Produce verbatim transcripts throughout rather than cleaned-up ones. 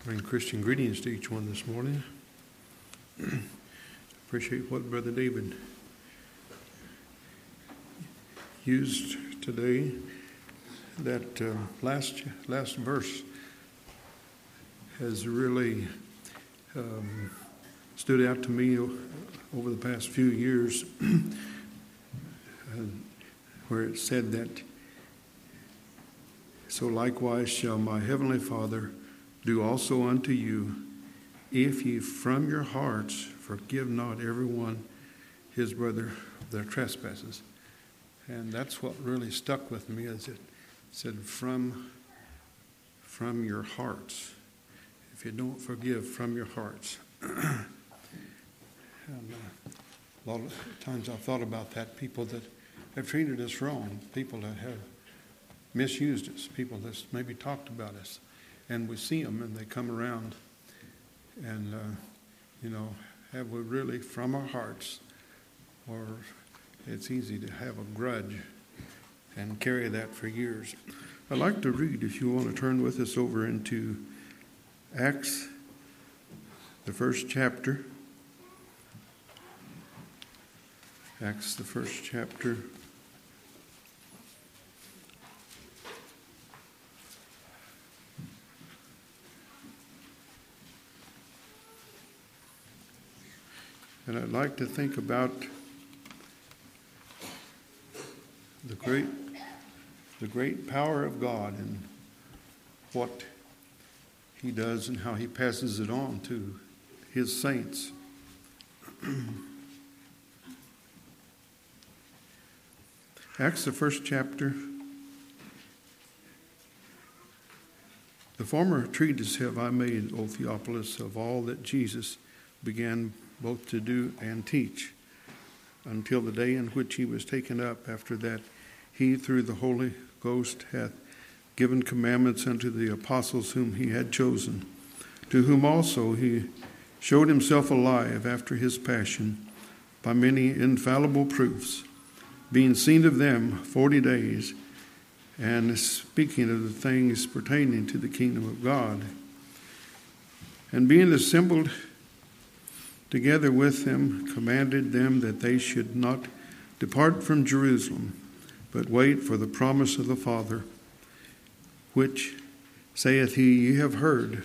Bring Christian greetings to each one this morning. Appreciate what Brother David used today. That uh, last last verse has really um, stood out to me over the past few years, uh, where it said that, "So likewise shall my heavenly Father do also unto you, if ye from your hearts forgive not everyone his brother their trespasses." And that's what really stuck with me, as it said, from, from your hearts. If you don't forgive from your hearts. And, uh, a lot of times I've thought about that, people that have treated us wrong, people that have misused us, people that maybe talked about us. And we see them and they come around and, uh, you know, have we really from our hearts, or it's easy to have a grudge and carry that for years. I'd like to read, if you want to turn with us over into Acts, the first chapter. Acts, the first chapter. And I'd like to think about the great, the great power of God and what He does and how He passes it on to His saints. Acts, the first chapter. The former treatise have I made, O Theophilus, of all that Jesus began both to do and teach, until the day in which he was taken up. After that, he, through the Holy Ghost, hath given commandments unto the apostles whom he had chosen, to whom also he showed himself alive after his passion by many infallible proofs, being seen of them forty days, and speaking of the things pertaining to the kingdom of God. And being assembled together with them, commanded them that they should not depart from Jerusalem, but wait for the promise of the Father, which saith he, Ye have heard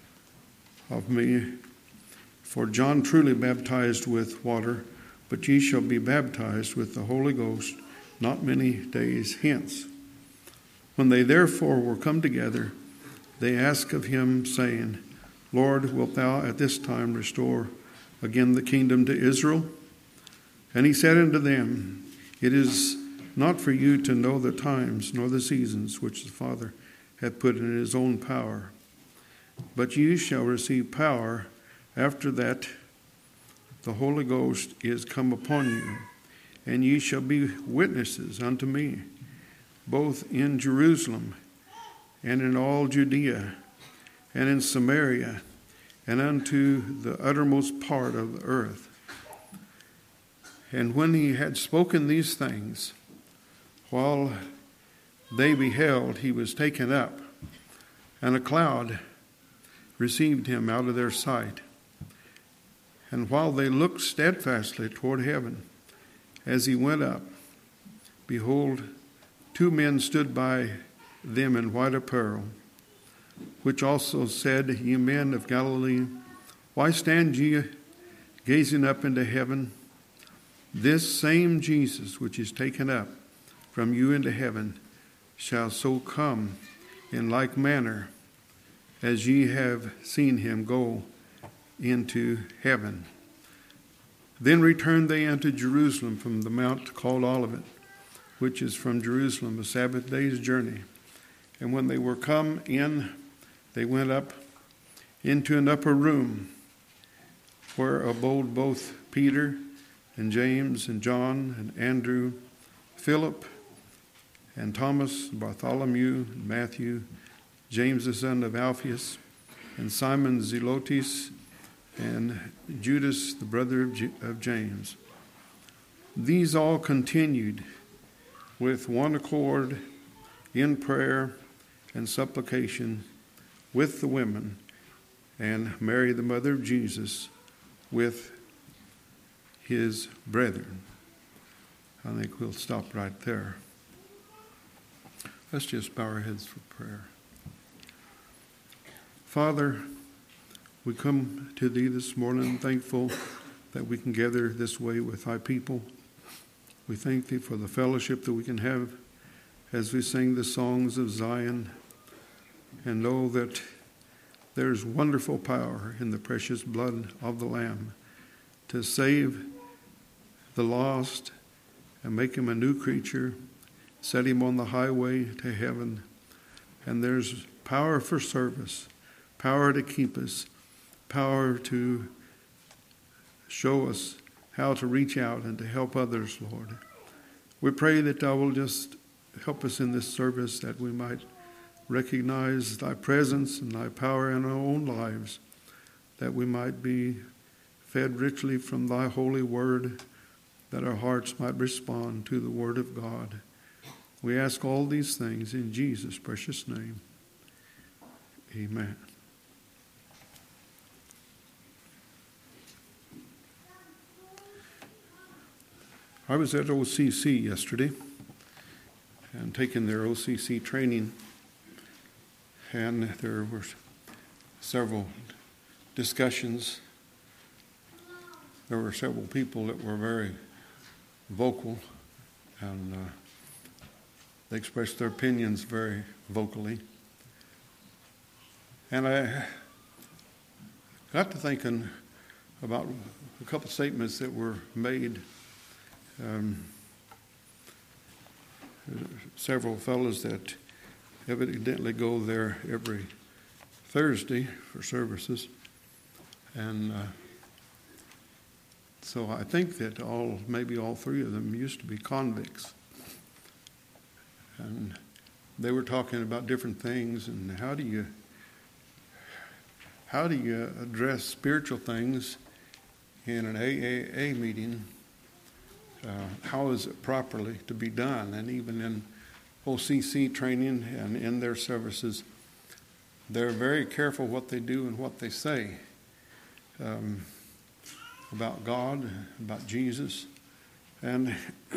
of me. For John truly baptized with water, but ye shall be baptized with the Holy Ghost not many days hence. When they therefore were come together, they asked of him, saying, Lord, wilt thou at this time restore again the kingdom to Israel? And he said unto them, It is not for you to know the times nor the seasons which the Father hath put in his own power, but ye shall receive power after that the Holy Ghost is come upon you, and ye shall be witnesses unto me, both in Jerusalem and in all Judea and in Samaria, and unto the uttermost part of the earth. And when he had spoken these things, while they beheld, he was taken up, and a cloud received him out of their sight. And while they looked steadfastly toward heaven, as he went up, behold, two men stood by them in white apparel, which also said, Ye men of Galilee, why stand ye gazing up into heaven? This same Jesus, which is taken up from you into heaven, shall so come in like manner as ye have seen him go into heaven. Then returned they unto Jerusalem from the mount called Olivet, which is from Jerusalem a Sabbath day's journey. And when they were come in, they went up into an upper room, where abode both Peter and James and John and Andrew, Philip and Thomas, Bartholomew, and Matthew, James the son of Alphaeus, and Simon Zelotes, and Judas the brother of, J- of James. These all continued with one accord in prayer and supplication with the women and Mary, the mother of Jesus, with his brethren. I think we'll stop right there. Let's just bow our heads for prayer. Father, we come to thee this morning thankful that we can gather this way with thy people. We thank thee for the fellowship that we can have as we sing the songs of Zion, and know that there's wonderful power in the precious blood of the Lamb to save the lost and make him a new creature, set him on the highway to heaven. And there's power for service, power to keep us, power to show us how to reach out and to help others, Lord. We pray that thou will just help us in this service, that we might recognize thy presence and thy power in our own lives, that we might be fed richly from thy holy word, that our hearts might respond to the word of God. We ask all these things in Jesus' precious name. Amen. I was at O C C yesterday and taking their O C C training, and there were several discussions. There were several people that were very vocal, and uh, they expressed their opinions very vocally. And I got to thinking about a couple statements that were made. Um, several fellows that evidently go there every Thursday for services. And uh, so I think that all, maybe all three of them used to be convicts. And they were talking about different things, and how do you, how do you address spiritual things in an A A A meeting? Uh, how is it properly to be done? And even in O C C training and in their services, they're very careful what they do and what they say um, about God, about Jesus. And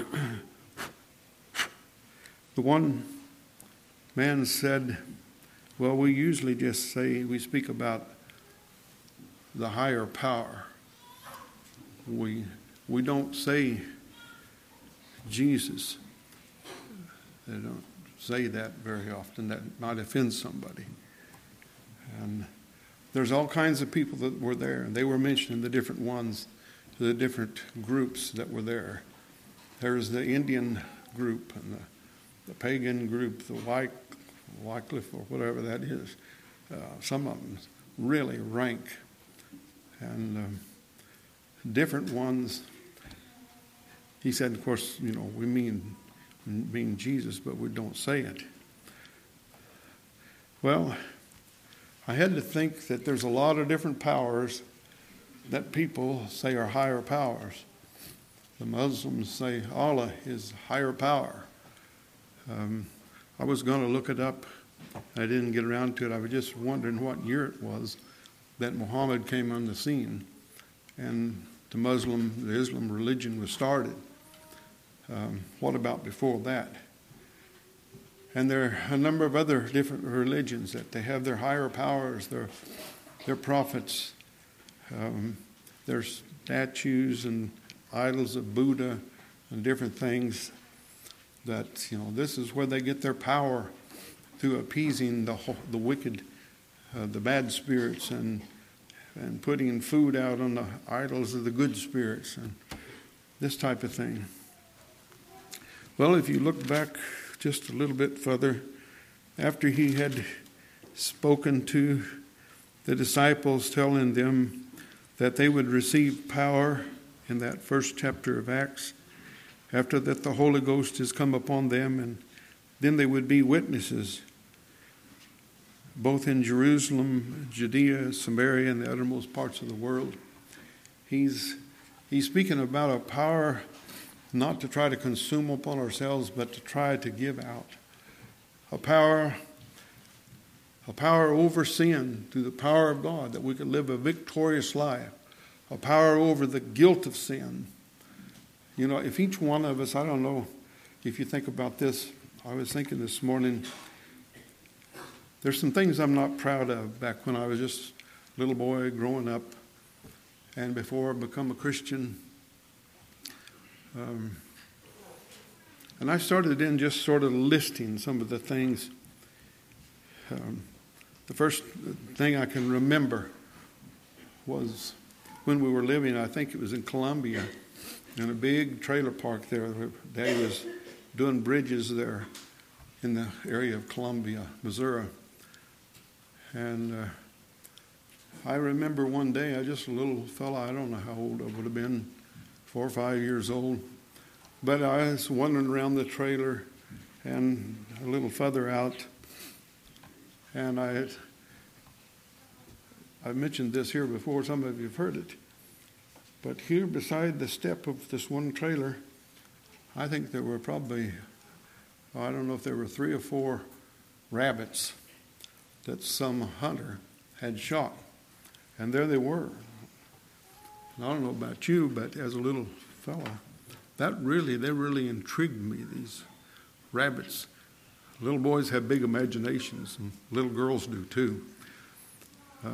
the one man said, well, we usually just say, we speak about the higher power. We, we don't say Jesus. They don't say that very often. That might offend somebody. And there's all kinds of people that were there, and they were mentioning the different ones, the different groups that were there. There's the Indian group and the, the pagan group, the White, Wycliffe or whatever that is. Uh, some of them really rank, and um, different ones. He said, of course, you know, we mean mean Jesus, but we don't say it. Well, I had to think that there's a lot of different powers that people say are higher powers. The Muslims say Allah is higher power. Um, I was going to look it up. I didn't get around to it. I was just wondering what year it was that Muhammad came on the scene and the Muslim, the Islam religion was started. Um, what about before that? And there are a number of other different religions that they have their higher powers, their their prophets, um, their statues and idols of Buddha and different things. That, you know, this is where they get their power, through appeasing the the wicked, uh, the bad spirits, and and putting food out on the idols of the good spirits, and this type of thing. Well, if you look back just a little bit further, after he had spoken to the disciples, telling them that they would receive power in that first chapter of Acts, after that the Holy Ghost has come upon them, and then they would be witnesses, both in Jerusalem, Judea, Samaria, and the uttermost parts of the world. He's, he's speaking about a power not to try to consume upon ourselves, but to try to give out. A power, a power over sin through the power of God, that we could live a victorious life, a power over the guilt of sin. You know, if each one of us, I don't know if you think about this, I was thinking this morning, there's some things I'm not proud of back when I was just a little boy growing up and before I become a Christian. Um, and I started in just sort of listing some of the things. Um, the first thing I can remember was when we were living, I think it was in Columbia, in a big trailer park there. Daddy was doing bridges there in the area of Columbia, Missouri. And uh, I remember one day, I just a little fella, I don't know how old I would have been, four or five years old. But I was wandering around the trailer and a little further out. And I had, I've mentioned this here before, some of you have heard it. But here beside the step of this one trailer, I think there were probably, I don't know if there were three or four rabbits that some hunter had shot. And there they were. And I don't know about you, but as a little fella, that really, they really intrigued me, these rabbits. Little boys have big imaginations, and little girls do too. Uh,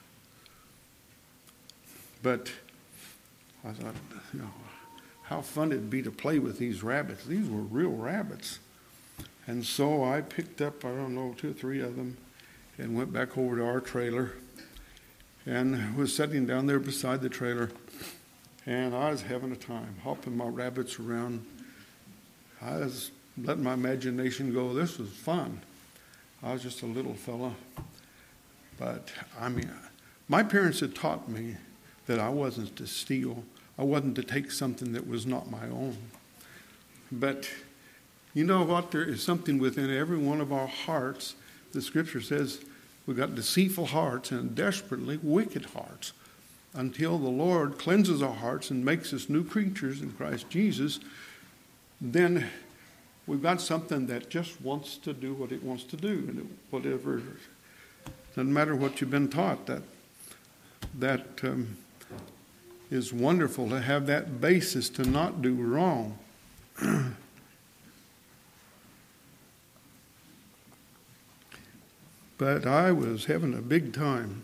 but I thought, you know, how fun it'd be to play with these rabbits. These were real rabbits. And so I picked up, I don't know, two or three of them and went back over to our trailer and was sitting down there beside the trailer. And I was having a time, hopping my rabbits around. I was letting my imagination go. This was fun. I was just a little fella. But, I mean, my parents had taught me that I wasn't to steal. I wasn't to take something that was not my own. But you know what? There is something within every one of our hearts. The Scripture says we've got deceitful hearts and desperately wicked hearts. Until the Lord cleanses our hearts and makes us new creatures in Christ Jesus, then we've got something that just wants to do what it wants to do. And whatever, doesn't matter what you've been taught, that that um, is wonderful to have that basis to not do wrong. But I was having a big time.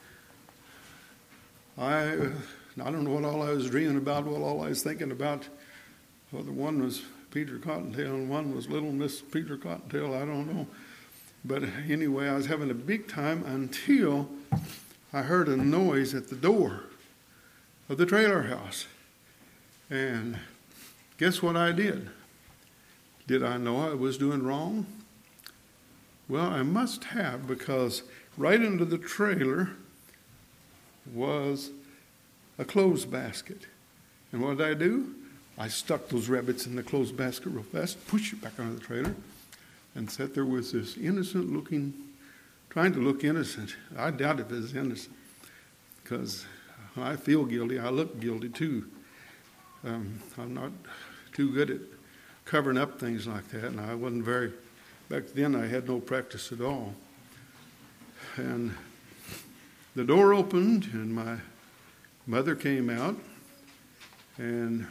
I I don't know what all I was dreaming about, what all I was thinking about. Well, the one was Peter Cottontail and one was Little Miss Peter Cottontail, I don't know. But anyway, I was having a big time until I heard a noise at the door of the trailer house. And guess what I did? Did I know I was doing wrong? Well, I must have, because right under the trailer was a clothes basket. And what did I do? I stuck those rabbits in the clothes basket real fast, pushed it back under the trailer, and sat there with this innocent looking, trying to look innocent. I doubt if it's innocent, because when I feel guilty, I look guilty too. Um, I'm not too good at covering up things like that, and I wasn't very, back then I had no practice at all. And the door opened, and my mother came out, and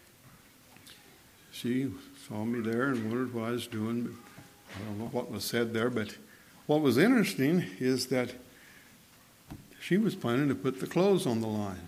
she saw me there and wondered what I was doing. I don't know what was said there, but what was interesting is that she was planning to put the clothes on the line.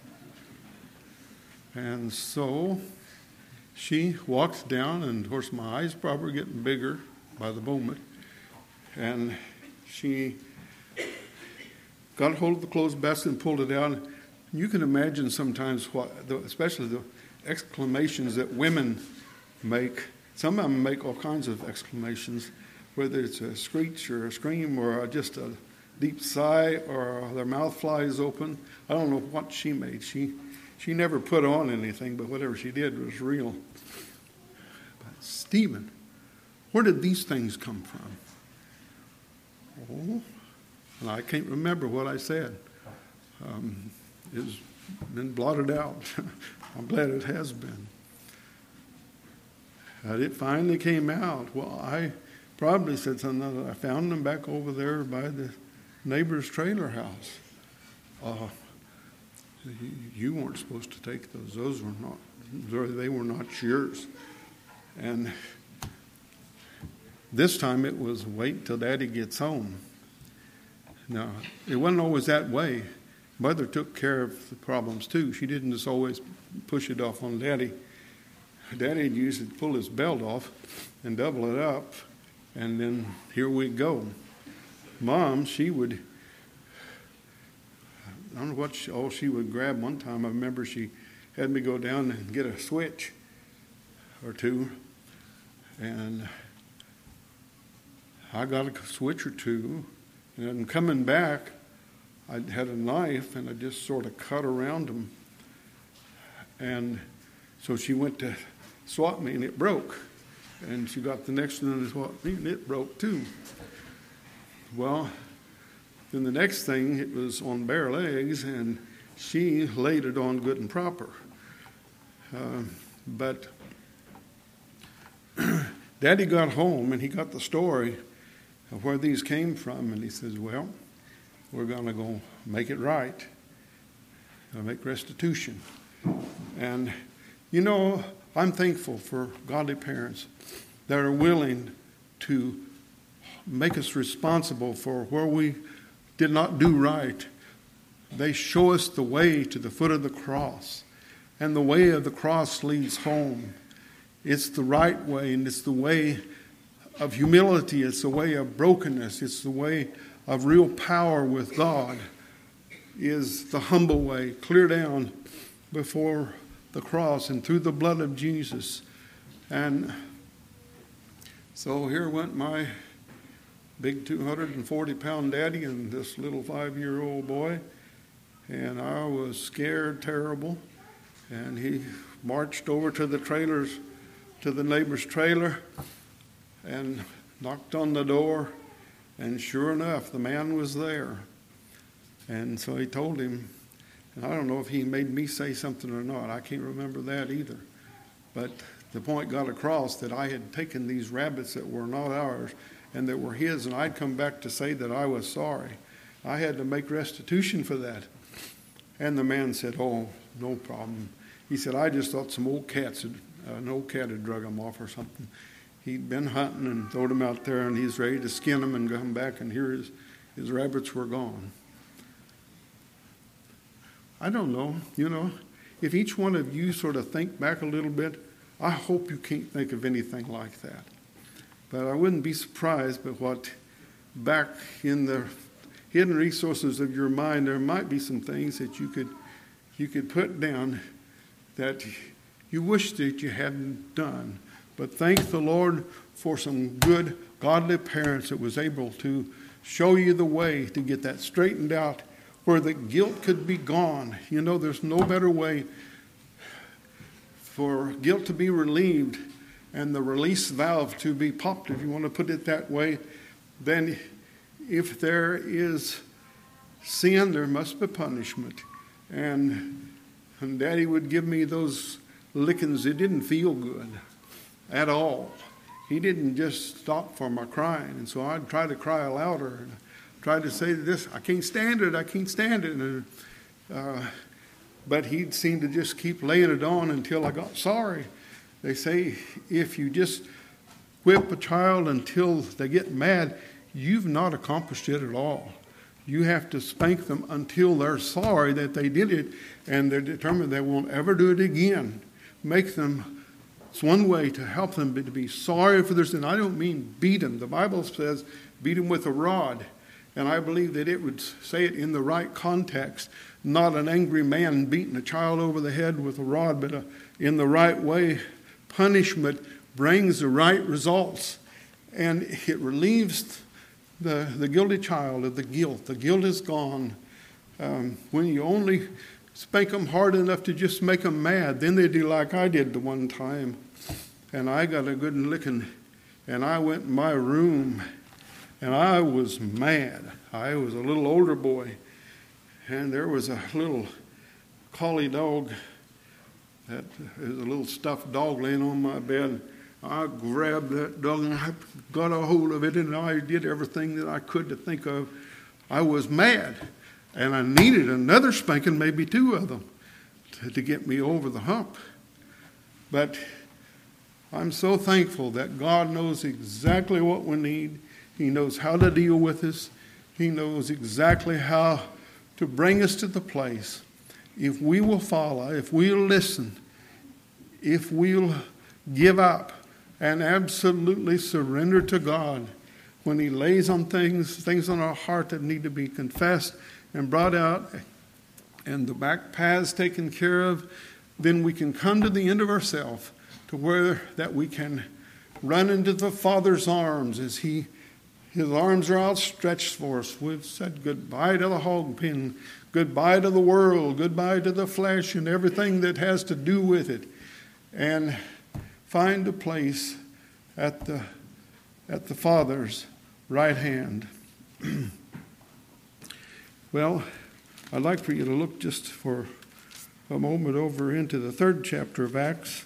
And so she walked down, and of course my eyes probably were getting bigger by the moment, and she got hold of the clothes basket and pulled it out. You can imagine sometimes what, especially the exclamations that women make. Some of them make all kinds of exclamations, whether it's a screech or a scream or just a deep sigh or their mouth flies open. I don't know what she made. She she never put on anything, but whatever she did was real. But Stephen, where did these things come from? Oh, and I can't remember what I said. Um, it's been blotted out. I'm glad it has been. But it finally came out. Well, I probably said something. I found them back over there by the neighbor's trailer house. Uh, you weren't supposed to take those. Those were not, they were not yours. And this time it was wait till Daddy gets home. Now, it wasn't always that way. Mother took care of the problems too. She didn't just always push it off on Daddy. Daddy used to pull his belt off and double it up, and then here we go. Mom, she would, I don't know what she, all she would grab one time. I remember she had me go down and get a switch or two, and I got a switch or two, and coming back, I had a knife, and I just sort of cut around them. And so she went to swat me, and it broke. And she got the next one to swat me, and it broke too. Well, then the next thing, it was on bare legs, and she laid it on good and proper. Uh, but Daddy got home, and he got the story of where these came from, and he says, well, we're going to go make it right. I'll make restitution. And, you know, I'm thankful for godly parents that are willing to make us responsible for where we did not do right. They show us the way to the foot of the cross. And the way of the cross leads home. It's the right way, and it's the way of humility. It's the way of brokenness. It's the way of real power with God, is the humble way, clear down before the cross and through the blood of Jesus. And so here went my big two hundred forty pound daddy and this little five-year-old boy, and I was scared terrible. And he marched over to the trailers, to the neighbor's trailer, and knocked on the door. And sure enough, the man was there. And so he told him, and I don't know if he made me say something or not. I can't remember that either. But the point got across that I had taken these rabbits that were not ours and that were his, and I'd come back to say that I was sorry. I had to make restitution for that. And the man said, oh, no problem. He said, I just thought some old cats, had, uh, an old cat had drug him off or something. He'd been hunting and throwed them out there, and he's ready to skin them and come back, and here his, his rabbits were gone. I don't know, you know, if each one of you sort of think back a little bit, I hope you can't think of anything like that. But I wouldn't be surprised by what back in the hidden resources of your mind, there might be some things that you could you could put down that you wish that you hadn't done. But thank the Lord for some good, godly parents that was able to show you the way to get that straightened out where the guilt could be gone. You know, there's no better way for guilt to be relieved and the release valve to be popped, if you want to put it that way, than if there is sin, there must be punishment. And, and Daddy would give me those lickings. It didn't feel good at all. He didn't just stop for my crying. And so I'd try to cry louder and try to say this, I can't stand it, I can't stand it. And, uh, but he'd seem to just keep laying it on until I got sorry. They say if you just whip a child until they get mad, you've not accomplished it at all. You have to spank them until they're sorry that they did it and they're determined they won't ever do it again. Make them, it's one way to help them to be sorry for their sin. I don't mean beat them. The Bible says beat them with a rod. And I believe that it would say it in the right context, not an angry man beating a child over the head with a rod, but a, in the right way. Punishment brings the right results, and it relieves the, the guilty child of the guilt. The guilt is gone. Um, when you only spank them hard enough to just make them mad, then they do like I did the one time. And I got a good licking, and I went in my room, and I was mad. I was a little older boy, and there was a little collie dog that is a little stuffed dog laying on my bed, I grabbed that dog and I got a hold of it, and I did everything that I could to think of. I was mad, and I needed another spanking, maybe two of them, to, to get me over the hump. But I'm so thankful that God knows exactly what we need. He knows how to deal with us. He knows exactly how to bring us to the place. If we will follow, if we'll listen, if we'll give up and absolutely surrender to God when He lays on things, things on our heart that need to be confessed and brought out, and the back paths taken care of, then we can come to the end of ourselves to where that we can run into the Father's arms as He, His arms are outstretched for us. We've said goodbye to the hog pen, goodbye to the world, goodbye to the flesh and everything that has to do with it, and find a place at the at the Father's right hand. Well, I'd like for you to look just for a moment over into the third chapter of Acts.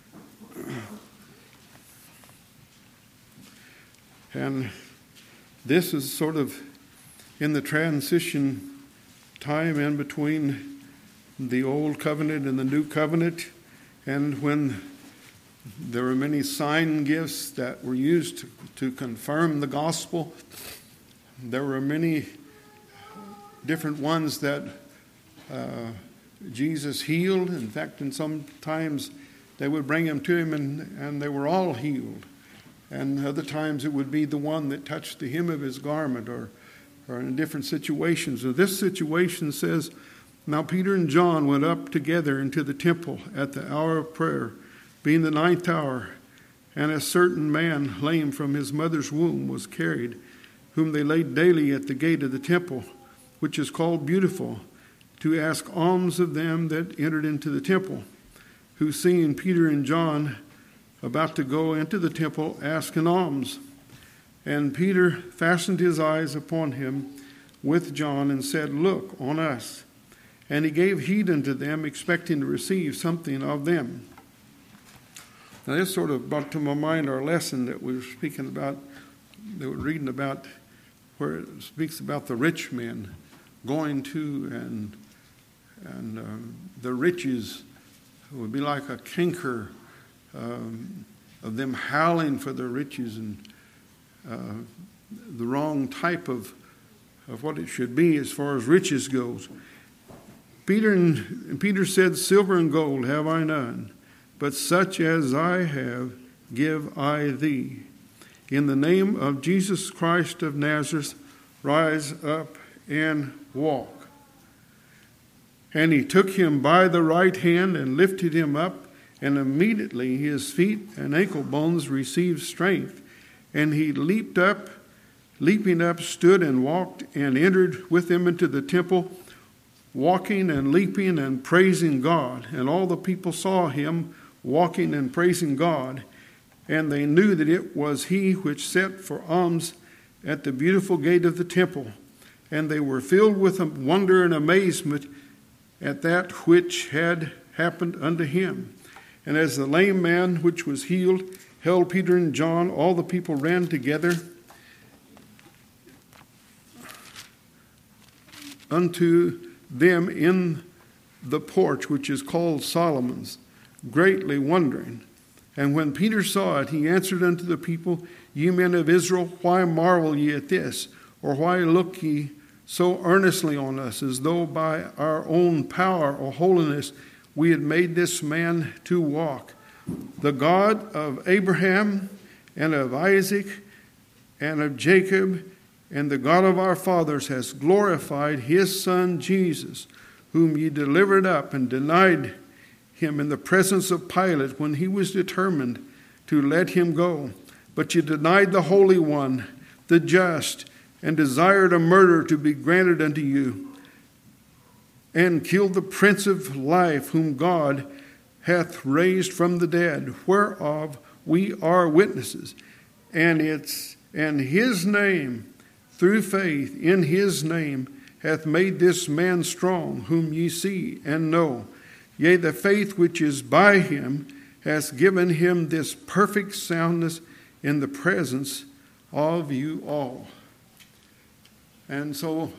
And this is sort of in the transition time in between the old covenant and the new covenant, and when there were many sign gifts that were used to, to confirm the gospel. There were many different ones that uh, Jesus healed. In fact, and sometimes they would bring them to Him and, and they were all healed. And other times it would be the one that touched the hem of His garment, or, or in different situations. So this situation says, "Now Peter and John went up together into the temple at the hour of prayer, being the ninth hour, and a certain man lame from his mother's womb was carried, whom they laid daily at the gate of the temple, which is called Beautiful, to ask alms of them that entered into the temple, who seeing Peter and John about to go into the temple, asked an alms. And Peter fastened his eyes upon him with John and said, Look on us. And he gave heed unto them, expecting to receive something of them." Now this sort of brought to my mind our lesson that we were speaking about, that we're reading about, where it speaks about the rich men going to, and and um, the riches would be like a canker um, of them howling for their riches, and uh, the wrong type of of what it should be as far as riches goes. Peter and, and Peter said, "Silver and gold have I none, but such as I have give I thee. In the name of Jesus Christ of Nazareth, rise up and walk." And he took him by the right hand and lifted him up, and immediately his feet and ankle bones received strength. And he leaped up, leaping up, stood and walked, and entered with them into the temple, walking and leaping and praising God. And all the people saw him walking and praising God, and they knew that it was he which sat for alms at the beautiful gate of the temple. And they were filled with wonder and amazement at that which had happened unto him. And as the lame man which was healed held Peter and John, all the people ran together unto them in the porch which is called Solomon's, greatly wondering. And when Peter saw it, he answered unto the people, Ye men of Israel, why marvel ye at this? Or why look ye so earnestly on us, as though by our own power or holiness we had made this man to walk? The God of Abraham and of Isaac and of Jacob and the God of our fathers has glorified his Son Jesus, whom ye delivered up and denied him in the presence of Pilate when he was determined to let him go. But ye denied the Holy One, the just, and desired a murder to be granted unto you, and killed the Prince of Life, whom God hath raised from the dead, whereof we are witnesses. And it's and his name, through faith in his name, hath made this man strong, whom ye see and know. Yea, the faith which is by him has given him this perfect soundness in the presence of you all. And so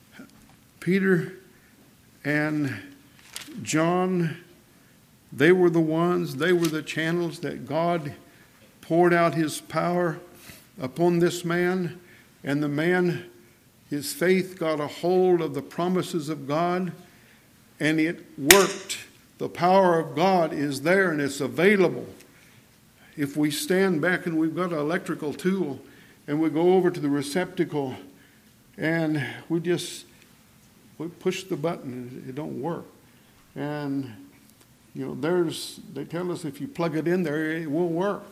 Peter and John, they were the ones, they were the channels that God poured out his power upon this man. And the man, his faith got a hold of the promises of God, and it worked. The power of God is there and it's available. If we stand back and we've got an electrical tool and we go over to the receptacle and we just we push the button, it don't work. And you know, there's they tell us if you plug it in there, it won't work.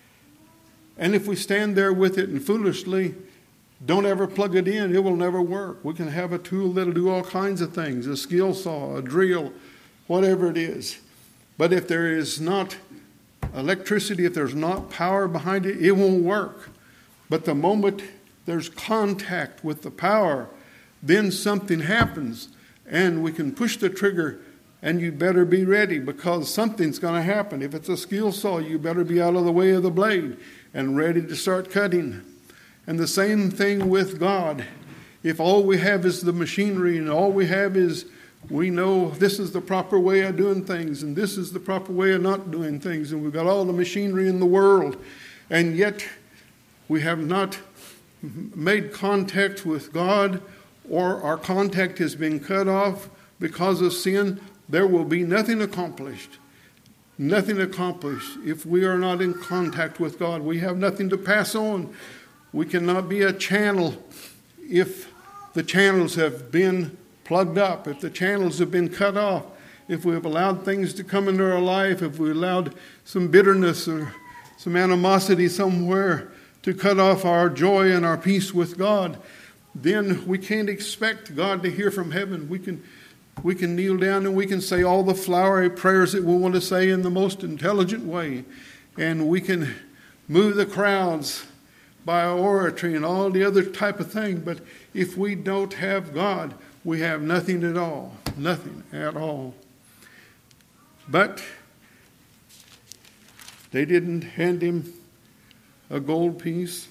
And if we stand there with it and foolishly don't ever plug it in, it will never work. We can have a tool that'll do all kinds of things, a skill saw, a drill, whatever it is. But if there is not electricity, if there's not power behind it, it won't work. But the moment there's contact with the power, then something happens and we can push the trigger, and you better be ready because something's going to happen. If it's a skill saw, you better be out of the way of the blade and ready to start cutting. And the same thing with God. If all we have is the machinery and all we have is we know this is the proper way of doing things and this is the proper way of not doing things, and we've got all the machinery in the world, and yet we have not made contact with God, or our contact has been cut off because of sin, there will be nothing accomplished. Nothing accomplished if we are not in contact with God. We have nothing to pass on. We cannot be a channel if the channels have been plugged up, if the channels have been cut off, if we have allowed things to come into our life, if we allowed some bitterness or some animosity somewhere to cut off our joy and our peace with God, then we can't expect God to hear from heaven. We can we can kneel down and we can say all the flowery prayers that we want to say in the most intelligent way, and we can move the crowds by oratory and all the other type of thing. But if we don't have God, we have nothing at all. Nothing at all. But they didn't hand him a gold piece,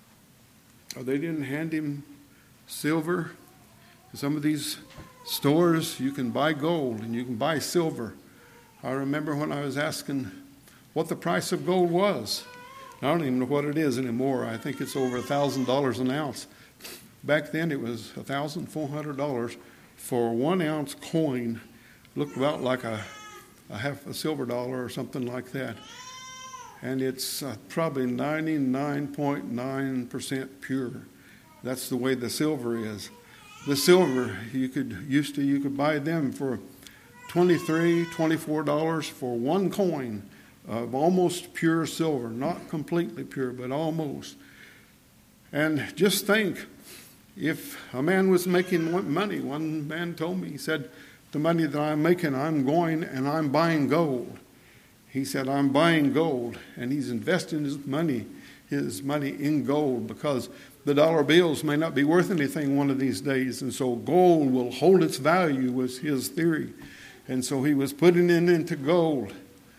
or they didn't hand him silver. Some of these stores, you can buy gold and you can buy silver. I remember when I was asking what the price of gold was. I don't even know what it is anymore. I think it's over one thousand dollars an ounce. Back then it was one thousand four hundred dollars for one ounce coin. Looked about like a, a half a silver dollar or something like that. And it's uh, probably ninety-nine point nine percent pure. That's the way the silver is. The silver, you could used to you could buy them for twenty-three dollars, twenty-four dollars for one coin of almost pure silver. Not completely pure, but almost. And just think, if a man was making money, one man told me, he said, the money that I'm making, I'm going and I'm buying gold. He said, I'm buying gold, and he's investing his money, his money in gold, because the dollar bills may not be worth anything one of these days, and so gold will hold its value, was his theory. And so he was putting it into gold.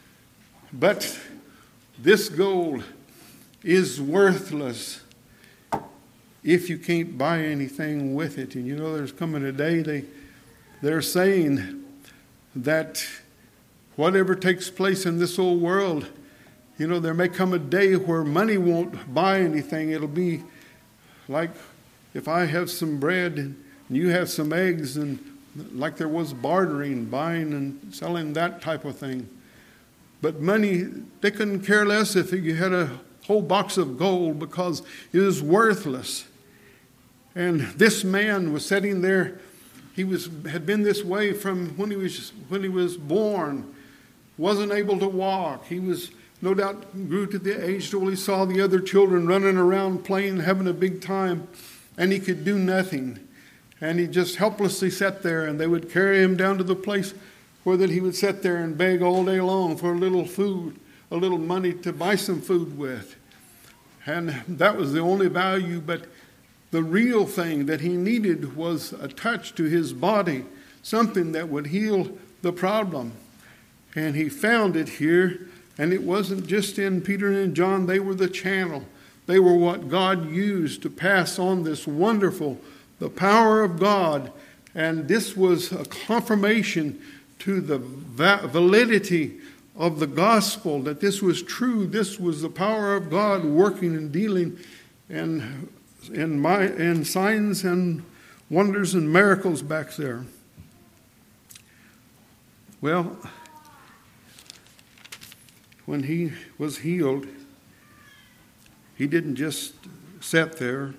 But this gold is worthless if you can't buy anything with it. And you know, there's coming a day they, they're saying that whatever takes place in this old world, you know, there may come a day where money won't buy anything. It'll be like if I have some bread and you have some eggs, and like there was bartering, buying and selling, that type of thing. But money, they couldn't care less if you had a whole box of gold, because it was worthless. And this man was sitting there. He was had been this way from when he was when he was born. Wasn't able to walk. He was no doubt grew to the age till he saw the other children running around playing, having a big time, and he could do nothing. And he just helplessly sat there, and they would carry him down to the place where that he would sit there and beg all day long for a little food, a little money to buy some food with. And that was the only value, but the real thing that he needed was a touch to his body, something that would heal the problem. And he found it here And it wasn't just in Peter and John. They were the channel. They were what God used to pass on this wonderful, the power of God. And this was a confirmation to the validity of the gospel, that this was true. This was the power of God working and dealing and in my and signs and wonders and miracles back there. Well, when he was healed, he didn't just sit there.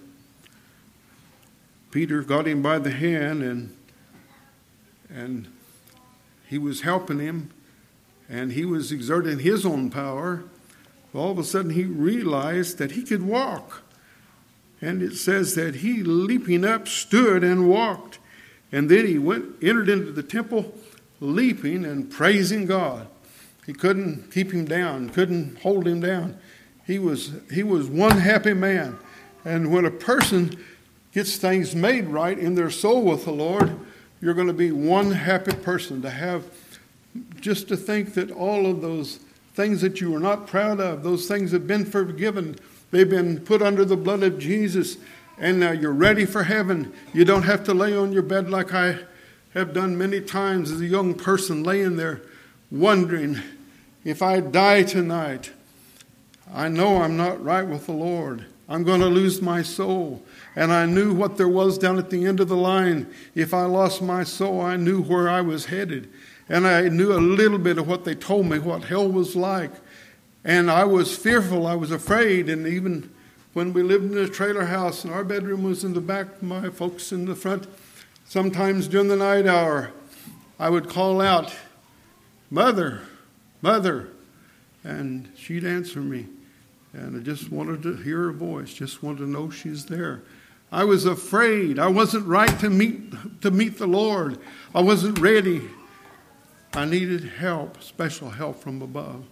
Peter got him by the hand, and and he was helping him, and he was exerting his own power. All of a sudden he realized that he could walk. And it says that he, leaping up, stood and walked. And then he went, entered into the temple, leaping and praising God. He couldn't keep him down, couldn't hold him down. He was he was one happy man. And when a person gets things made right in their soul with the Lord, you're going to be one happy person. To have, just to think that all of those things that you were not proud of, those things have been forgiven. They've been put under the blood of Jesus, and now you're ready for heaven. You don't have to lay on your bed like I have done many times as a young person, laying there wondering, if I die tonight, I know I'm not right with the Lord. I'm going to lose my soul. And I knew what there was down at the end of the line. If I lost my soul, I knew where I was headed. And I knew a little bit of what they told me, what hell was like. And I was fearful, I was afraid. And even when we lived in a trailer house and our bedroom was in the back, my folks in the front, sometimes during the night hour, I would call out, "Mother, Mother," and she'd answer me. And I just wanted to hear her voice, just wanted to know she's there. I was afraid. I wasn't right to meet to meet the Lord. I wasn't ready. I needed help, special help from above.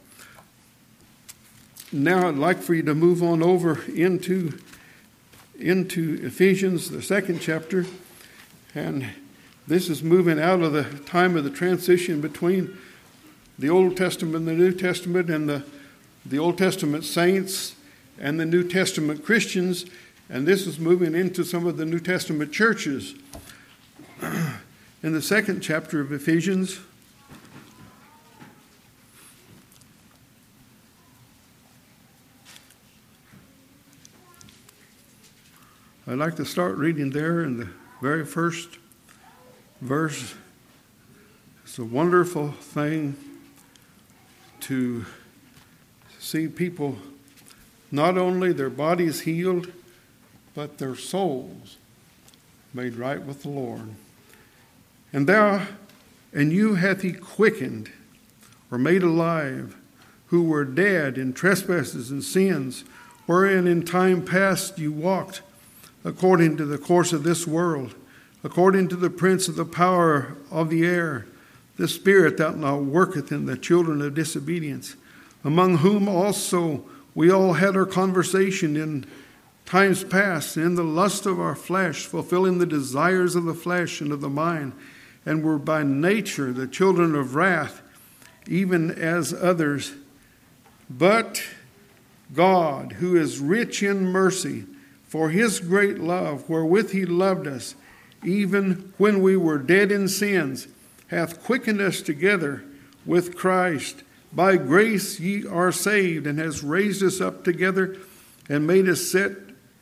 Now I'd like for you to move on over into, into Ephesians, the second chapter. And this is moving out of the time of the transition between the Old Testament and the New Testament, and the, the Old Testament saints and the New Testament Christians. And this is moving into some of the New Testament churches. In the second chapter of Ephesians, I'd like to start reading there in the very first verse. It's a wonderful thing to see people, not only their bodies healed, but their souls made right with the Lord. And thou and you hath he quickened, or made alive, who were dead in trespasses and sins, wherein in time past you walked, according to the course of this world, according to the prince of the power of the air, the spirit that now worketh in the children of disobedience, among whom also we all had our conversation in times past, in the lust of our flesh, fulfilling the desires of the flesh and of the mind, and were by nature the children of wrath, even as others. But God, who is rich in mercy, for his great love, wherewith he loved us, even when we were dead in sins, hath quickened us together with Christ. By grace ye are saved, and has raised us up together, and made us sit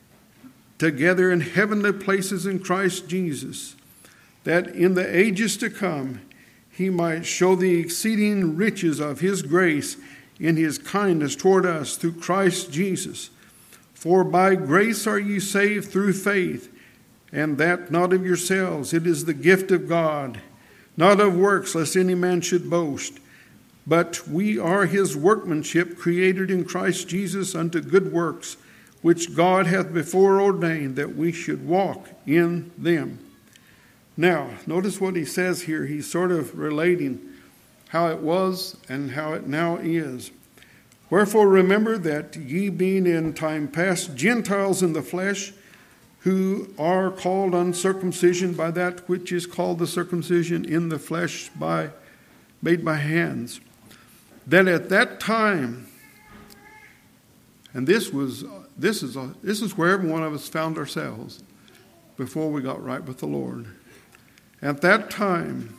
together in heavenly places in Christ Jesus, that in the ages to come he might show the exceeding riches of his grace in his kindness toward us through Christ Jesus. For by grace are ye saved through faith, and that not of yourselves. It is the gift of God, not of works, lest any man should boast. But we are his workmanship, created in Christ Jesus unto good works, which God hath before ordained that we should walk in them. Now, notice what he says here. He's sort of relating how it was and how it now is. Wherefore remember that ye being in time past Gentiles in the flesh, who are called uncircumcision by that which is called the circumcision in the flesh by made by hands, that at that time, and this was this is a, this is where every one of us found ourselves before we got right with the Lord. At that time,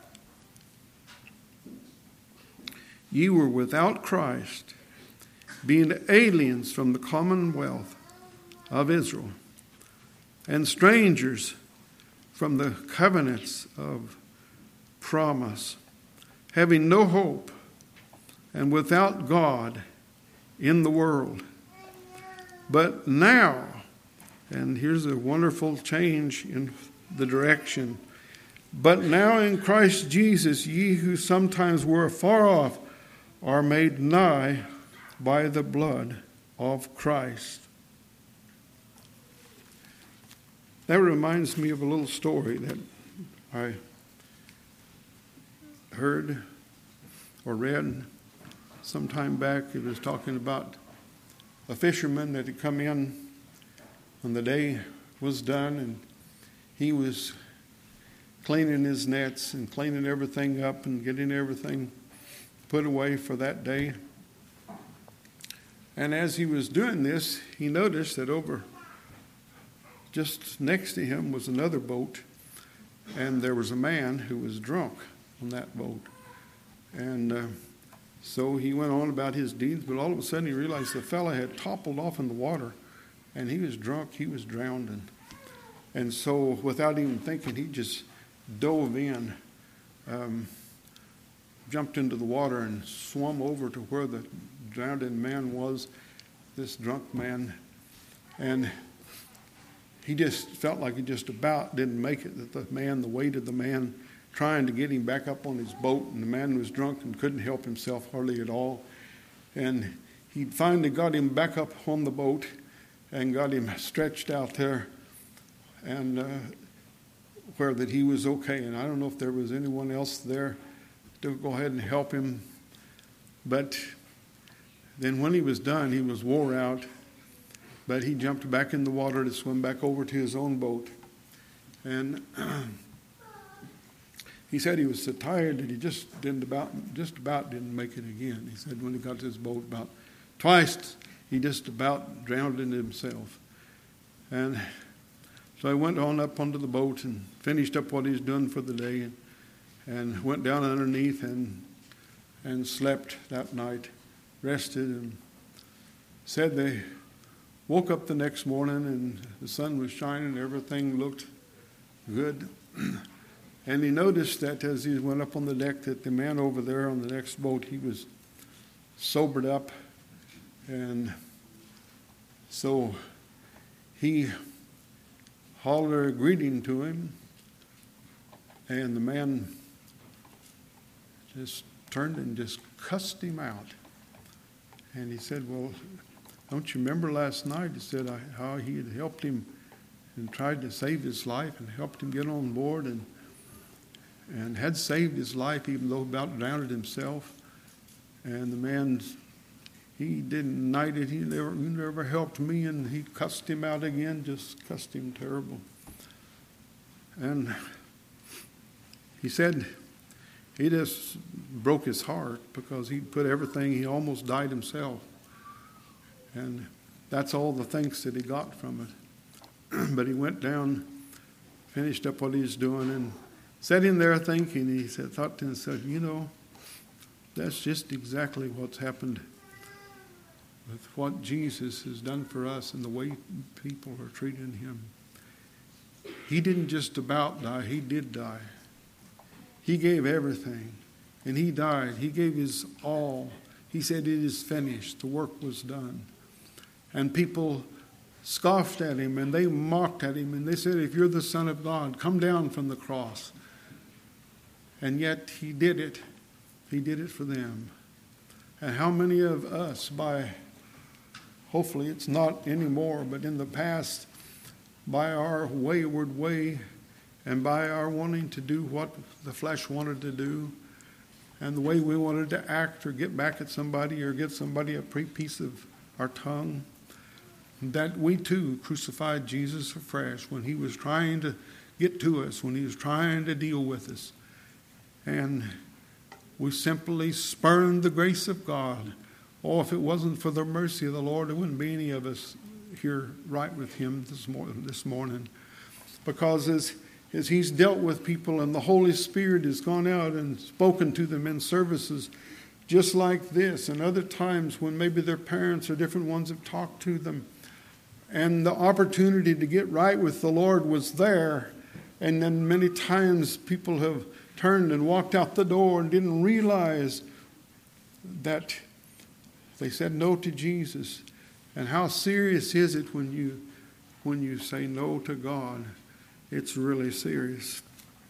ye were without Christ, being aliens from the commonwealth of Israel, and strangers from the covenants of promise, having no hope, and without God in the world. But now, and here's a wonderful change in the direction, but now in Christ Jesus, ye who sometimes were afar off are made nigh by the blood of Christ. That reminds me of a little story that I heard or read some time back. It was talking about a fisherman that had come in when the day was done, and he was cleaning his nets and cleaning everything up and getting everything put away for that day. And as he was doing this, he noticed that over just next to him was another boat, and there was a man who was drunk on that boat. And uh, so he went on about his deeds, but all of a sudden he realized the fellow had toppled off in the water, and he was drunk, he was drowned. And, and so without even thinking, he just dove in, um, jumped into the water and swum over to where the drowned man was, this drunk man. And he just felt like he just about didn't make it, that the man, the weight of the man, trying to get him back up on his boat, and the man was drunk and couldn't help himself hardly at all. And he finally got him back up on the boat and got him stretched out there, and uh, where that he was okay. And I don't know if there was anyone else there to go ahead and help him. But then when he was done, he was wore out, but he jumped back in the water to swim back over to his own boat. And he said he was so tired that he just didn't about just about didn't make it again. He said when he got to his boat about twice, he just about drowned in himself. And so I went on up onto the boat and finished up what he was doing for the day, and, and went down underneath and and slept that night, rested, and said they woke up the next morning and the sun was shining, everything looked good. And he noticed that as he went up on the deck that the man over there on the next boat, he was sobered up. And so he hollered a greeting to him, and the man just turned and just cussed him out. And he said, well, don't you remember last night? He said I, how he had helped him and tried to save his life and helped him get on board, and and had saved his life even though about drowned himself. And the man, he didn't night it. He never, he never helped me, and he cussed him out again, just cussed him terrible. And he said he just broke his heart because he put everything, he almost died himself. And that's all the thanks that he got from it. But he went down, finished up what he was doing, and sitting there thinking, he said, thought to himself, you know, that's just exactly what's happened with what Jesus has done for us and the way people are treating him. He didn't just about die, he did die. He gave everything, and he died. He gave his all. He said, it is finished. The work was done. And people scoffed at him, and they mocked at him, and they said, if you're the Son of God, come down from the cross. And yet he did it. He did it for them. And how many of us, by, hopefully it's not anymore, but in the past, by our wayward way and by our wanting to do what the flesh wanted to do and the way we wanted to act or get back at somebody or get somebody a piece of our tongue, that we too crucified Jesus afresh when he was trying to get to us, when he was trying to deal with us. And we simply spurn the grace of God. Oh, if it wasn't for the mercy of the Lord, there wouldn't be any of us here right with him this morning. This morning. Because as, as he's dealt with people and the Holy Spirit has gone out and spoken to them in services just like this, and other times when maybe their parents or different ones have talked to them, and the opportunity to get right with the Lord was there, and then many times people have turned and walked out the door and didn't realize that they said no to Jesus. And how serious is it when you when you say no to God? It's really serious.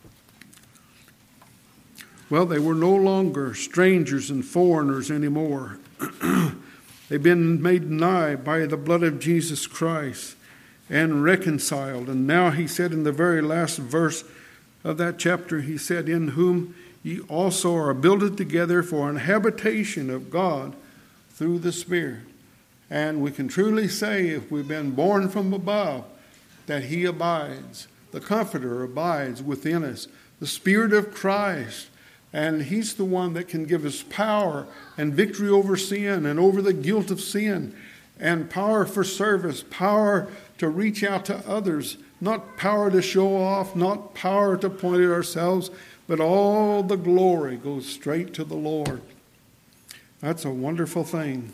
Well, they were no longer strangers and foreigners anymore. They've been made nigh by the blood of Jesus Christ and reconciled. And now he said in the very last verse of that chapter, he said, in whom ye also are builded together for an habitation of God through the Spirit. And we can truly say, if we've been born from above, that he abides. The Comforter abides within us. The Spirit of Christ. And he's the one that can give us power and victory over sin and over the guilt of sin. And power for service. Power to reach out to others. Not power to show off. Not power to point at ourselves. But all the glory goes straight to the Lord. That's a wonderful thing.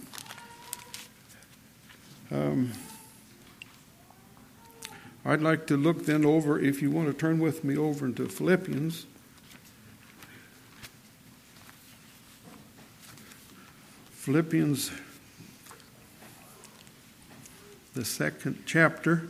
Um, I'd like to look then over, if you want to turn with me over into Philippians. Philippians, the second chapter.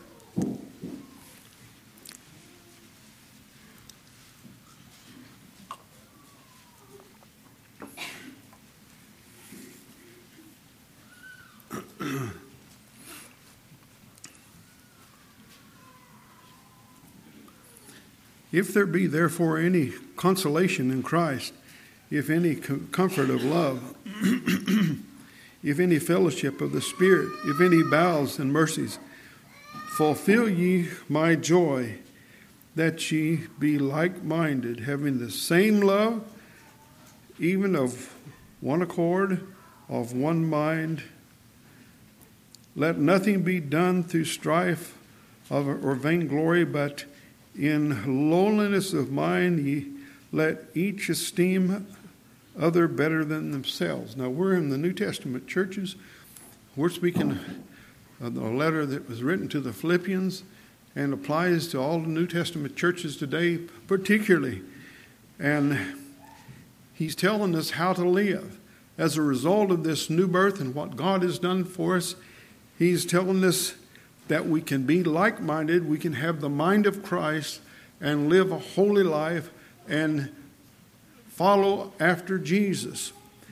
If there be therefore any consolation in Christ, if any comfort of love, if any fellowship of the Spirit, if any bowels and mercies, fulfill ye my joy, that ye be like-minded, having the same love, even of one accord, of one mind. Let nothing be done through strife or vainglory, but in lowliness of mind ye let each esteem other better than themselves. Now, we're in the New Testament churches. We're speaking of a letter that was written to the Philippians and applies to all the New Testament churches today particularly. And he's telling us how to live. As a result of this new birth and what God has done for us, he's telling us that we can be like-minded, we can have the mind of Christ and live a holy life and follow after Jesus.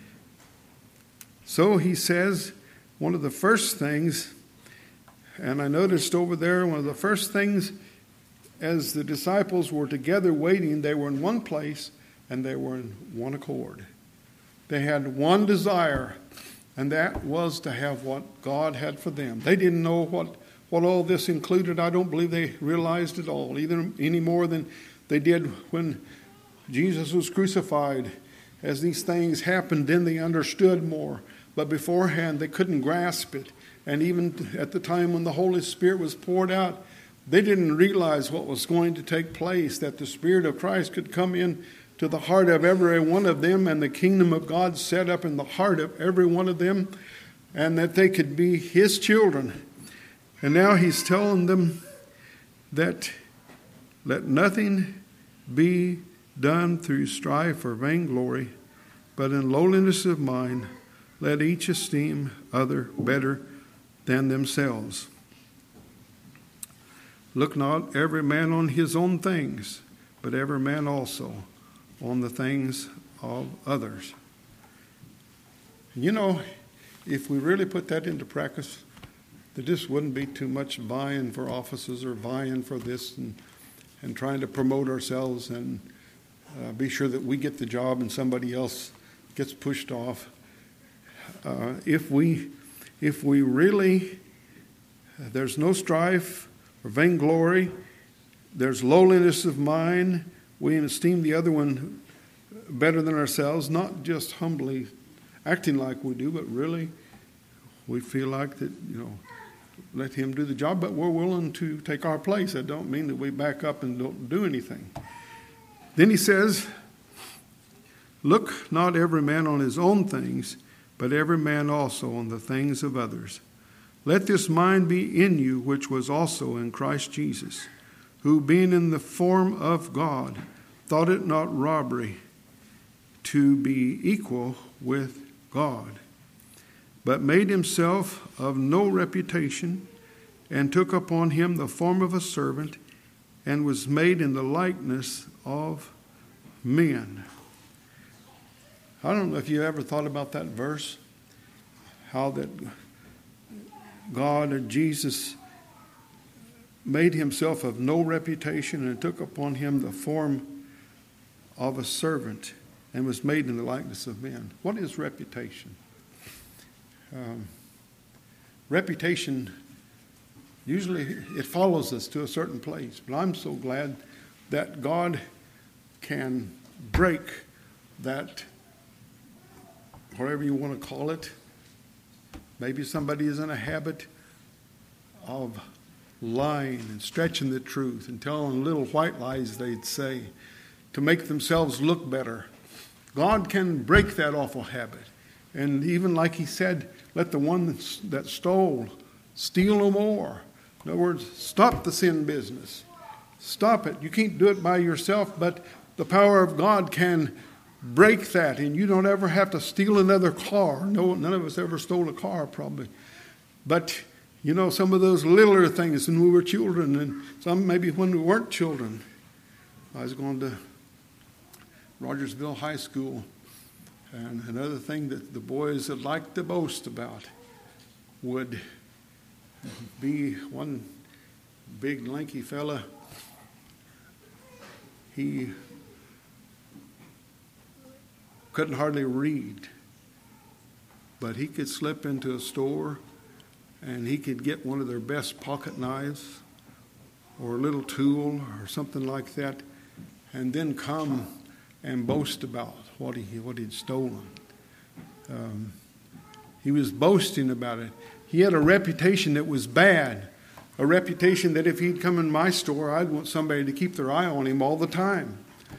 So he says, one of the first things, and I noticed over there, one of the first things, as the disciples were together waiting, they were in one place and they were in one accord. They had one desire, and that was to have what God had for them. They didn't know what What all this included. I don't believe they realized it all, either any more than they did when Jesus was crucified. As these things happened, then they understood more. But beforehand, they couldn't grasp it. And even at the time when the Holy Spirit was poured out, they didn't realize what was going to take place, that the Spirit of Christ could come in to the heart of every one of them, and the kingdom of God set up in the heart of every one of them, and that they could be his children. And now he's telling them that let nothing be done through strife or vainglory, but in lowliness of mind, let each esteem other better than themselves. Look not every man on his own things, but every man also on the things of others. You know, if we really put that into practice, there just wouldn't be too much vying for offices or vying for this and, and trying to promote ourselves and uh, be sure that we get the job and somebody else gets pushed off. Uh, if we, if we really, uh, there's no strife or vainglory, there's lowliness of mind, we esteem the other one better than ourselves, not just humbly acting like we do, but really we feel like that, you know, let him do the job, but we're willing to take our place. That don't mean that we back up and don't do anything. Then he says, look not every man on his own things, but every man also on the things of others. Let this mind be in you, which was also in Christ Jesus, who being in the form of God, thought it not robbery to be equal with God, but made himself of no reputation, and took upon him the form of a servant, and was made in the likeness of men. I don't know if you ever thought about that verse, how that God or Jesus made himself of no reputation and took upon him the form of a servant and was made in the likeness of men. What is reputation? Um, reputation, usually it follows us to a certain place, but I'm so glad that God can break that, whatever you want to call it. Maybe somebody is in a habit of lying and stretching the truth and telling little white lies, they'd say, to make themselves look better. God can break that awful habit. And even like he said, let the one that stole steal no more. In other words, stop the sin business. Stop it. You can't do it by yourself, but the power of God can break that, and you don't ever have to steal another car. No, none of us ever stole a car, probably. But, you know, some of those littler things when we were children, and some maybe when we weren't children. I was going to Rogersville High School, and another thing that the boys would like to boast about would be one big lanky fella. He couldn't hardly read, but he could slip into a store and he could get one of their best pocket knives or a little tool or something like that, and then come and boast about what he what he'd stolen. Um, he was boasting about it. He had a reputation that was bad, a reputation that if he'd come in my store, I'd want somebody to keep their eye on him all the time.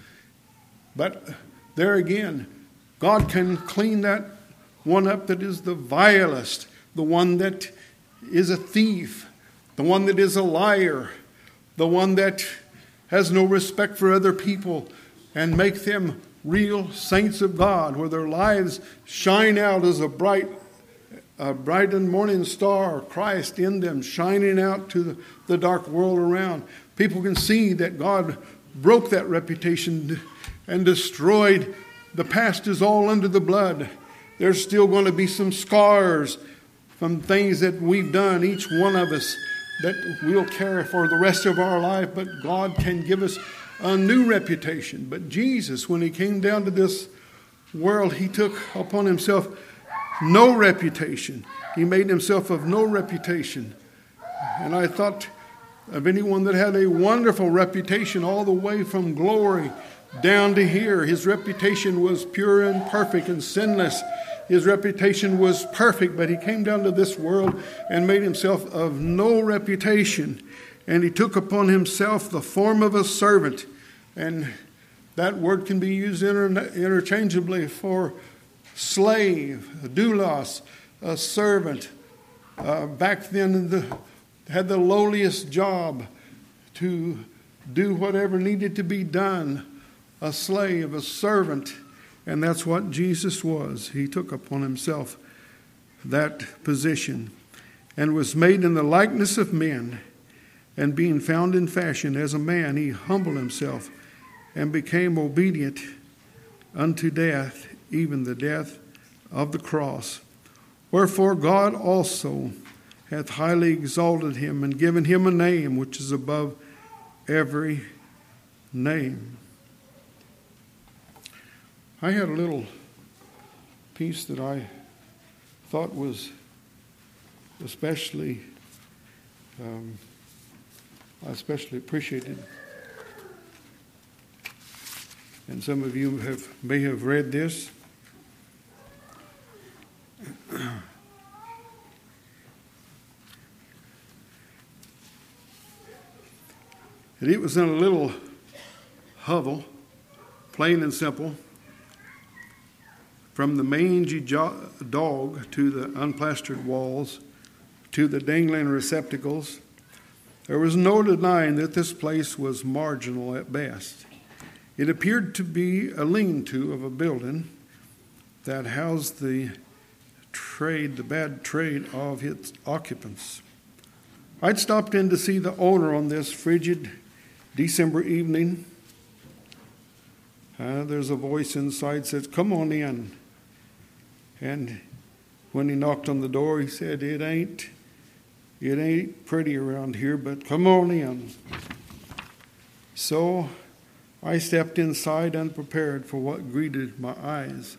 But there again, God can clean that one up that is the vilest, the one that is a thief, the one that is a liar, the one that has no respect for other people, and make them real saints of God, where their lives shine out as a bright, a bright and morning star, Christ in them, shining out to the, the dark world around. People can see that God broke that reputation and destroyed. The past is all under the blood. There's still going to be some scars from things that we've done, each one of us, that we'll carry for the rest of our life, but God can give us a new reputation. But Jesus, when he came down to this world, he took upon himself no reputation. He made himself of no reputation. And I thought of anyone that had a wonderful reputation all the way from glory down to here. His reputation was pure and perfect and sinless. His reputation was perfect, but he came down to this world and made himself of no reputation. And he took upon himself the form of a servant. And that word can be used inter- interchangeably for slave, doulos, a servant. Uh, back then, the, had the lowliest job to do whatever needed to be done. A slave, a servant. And that's what Jesus was. He took upon himself that position and was made in the likeness of men. And being found in fashion as a man, he humbled himself and became obedient unto death, even the death of the cross. Wherefore God also hath highly exalted him and given him a name which is above every name. I had a little piece that I thought was especially, um, I especially appreciated. And some of you have may have read this. And it was in a little hovel, plain and simple, from the mangy jo- dog to the unplastered walls to the dangling receptacles. There was no denying that this place was marginal at best. It appeared to be a lean-to of a building that housed the trade, the bad trade of its occupants. I'd stopped in to see the owner on this frigid December evening. Uh, there's a voice inside says, "Come on in." And when he knocked on the door, he said, "It ain't, it ain't pretty around here, but come on in." So I stepped inside unprepared for what greeted my eyes.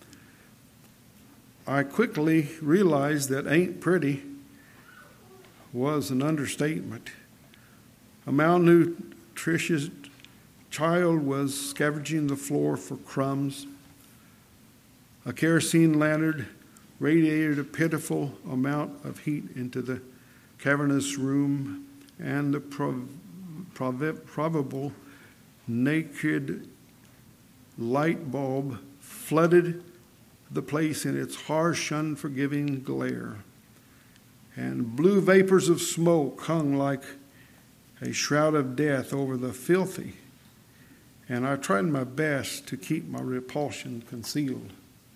I quickly realized that "ain't pretty" was an understatement. A malnutritious child was scavenging the floor for crumbs. A kerosene lantern radiated a pitiful amount of heat into the cavernous room, and the prov- prov- probable naked light bulb flooded the place in its harsh, unforgiving glare. And blue vapors of smoke hung like a shroud of death over the filthy, and I tried my best to keep my repulsion concealed.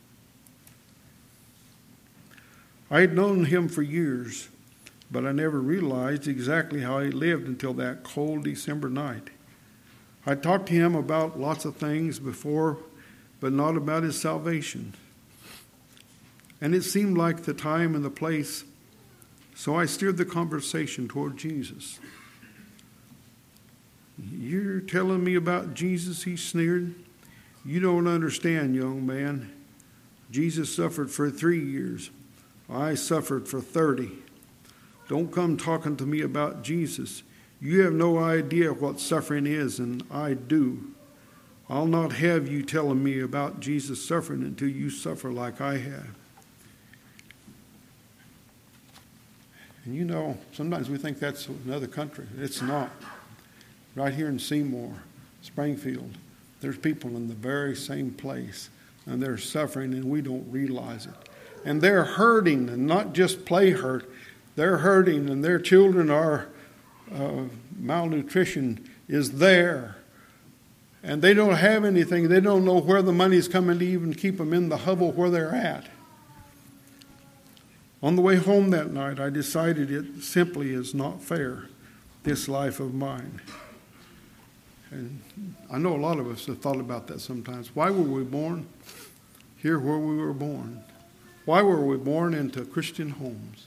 I had known him for years, but I never realized exactly how he lived until that cold December night. I talked to him about lots of things before, but not about his salvation. And it seemed like the time and the place, so I steered the conversation toward Jesus. "You're telling me about Jesus," he sneered. "You don't understand, young man. Jesus suffered for three years. I suffered for thirty. Don't come talking to me about Jesus. You have no idea what suffering is, and I do. I'll not have you telling me about Jesus' suffering until you suffer like I have." And you know, sometimes we think that's another country. It's not. Right here in Seymour, Springfield, there's people in the very same place, and they're suffering, and we don't realize it. And they're hurting, and not just play hurt. They're hurting, and their children are, uh, malnutrition is there. And they don't have anything. They don't know where the money's coming to even keep them in the hovel where they're at. On the way home that night, I decided it simply is not fair, this life of mine. And I know a lot of us have thought about that sometimes. Why were we born here where we were born? Why were we born into Christian homes?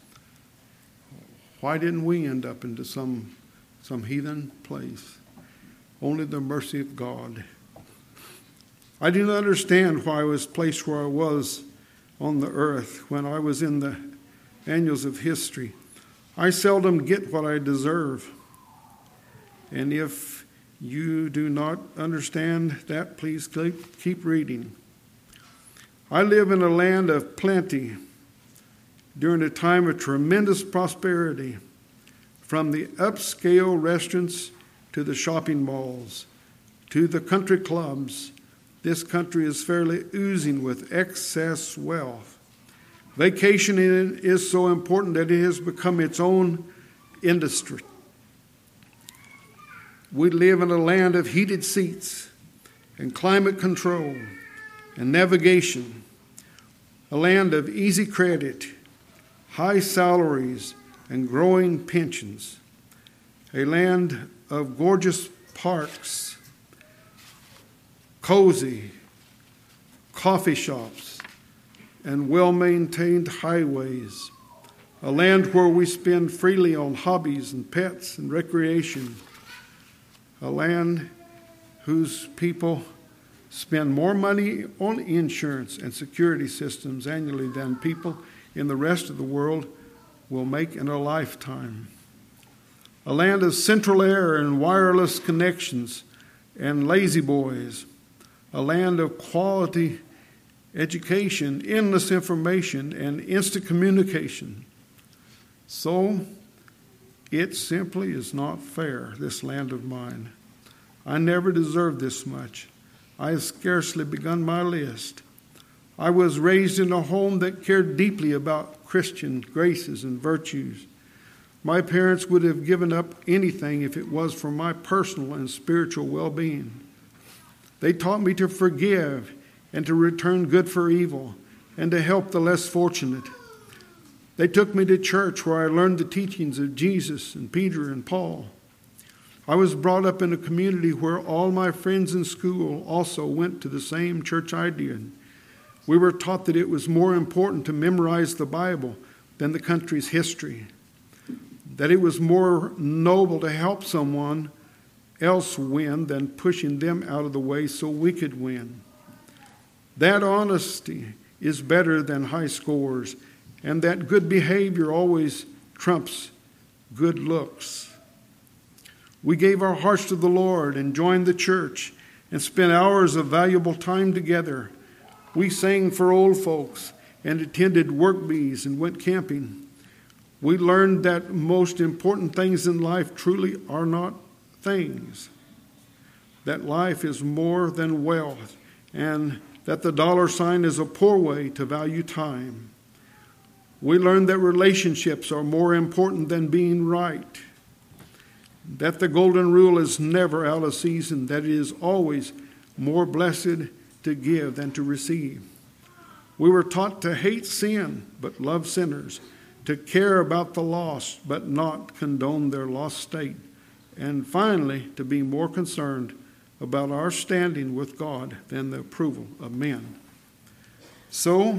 Why didn't we end up into some, some heathen place? Only the mercy of God. I didn't understand why I was placed where I was on the earth when I was in the annals of history. I seldom get what I deserve. And if you do not understand that, please keep, keep reading. I live in a land of plenty during a time of tremendous prosperity, from the upscale restaurants to the shopping malls to the country clubs. This country is fairly oozing with excess wealth. Vacationing is so important that it has become its own industry. We live in a land of heated seats and climate control and navigation, a land of easy credit, high salaries, and growing pensions, a land of gorgeous parks, cozy coffee shops, and well-maintained highways, a land where we spend freely on hobbies and pets and recreation, a land whose people spend more money on insurance and security systems annually than people in the rest of the world will make in a lifetime. A land of central air and wireless connections and lazy boys, a land of quality education, endless information, and instant communication. So, it simply is not fair, this land of mine. I never deserved this much. I have scarcely begun my list. I was raised in a home that cared deeply about Christian graces and virtues. My parents would have given up anything if it was for my personal and spiritual well-being. They taught me to forgive and to return good for evil and to help the less fortunate. They took me to church where I learned the teachings of Jesus and Peter and Paul. I was brought up in a community where all my friends in school also went to the same church I did. We were taught that it was more important to memorize the Bible than the country's history, that it was more noble to help someone else win than pushing them out of the way so we could win. That honesty is better than high scores, and that good behavior always trumps good looks. We gave our hearts to the Lord and joined the church and spent hours of valuable time together. We sang for old folks and attended work bees and went camping. We learned that most important things in life truly are not things, that life is more than wealth, and that the dollar sign is a poor way to value time. We learned that relationships are more important than being right, that the golden rule is never out of season, that it is always more blessed to give than to receive. We were taught to hate sin but love sinners, to care about the lost but not condone their lost state, and finally to be more concerned about our standing with God than the approval of men. So,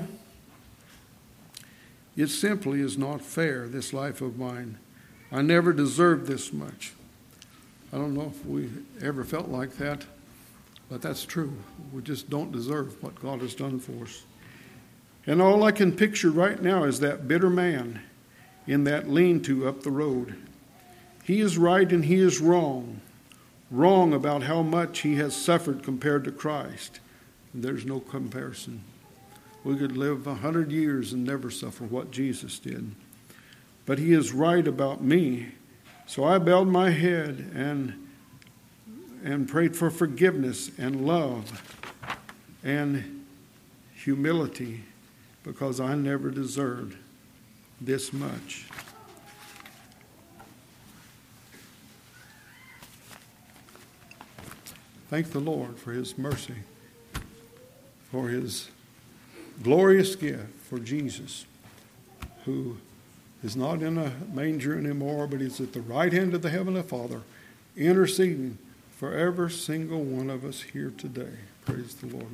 it simply is not fair, this life of mine. I never deserved this much. I don't know if we ever felt like that, but that's true. We just don't deserve what God has done for us. And all I can picture right now is that bitter man in that lean-to up the road. He is right and he is wrong. Wrong about how much he has suffered compared to Christ. There's no comparison. We could live a hundred years and never suffer what Jesus did. But he is right about me. So I bowed my head and, and prayed for forgiveness and love and humility, because I never deserved this much. Thank the Lord for his mercy, for his glorious gift, for Jesus, who is not in a manger anymore, but he's at the right hand of the Heavenly Father, interceding for every single one of us here today. Praise the Lord.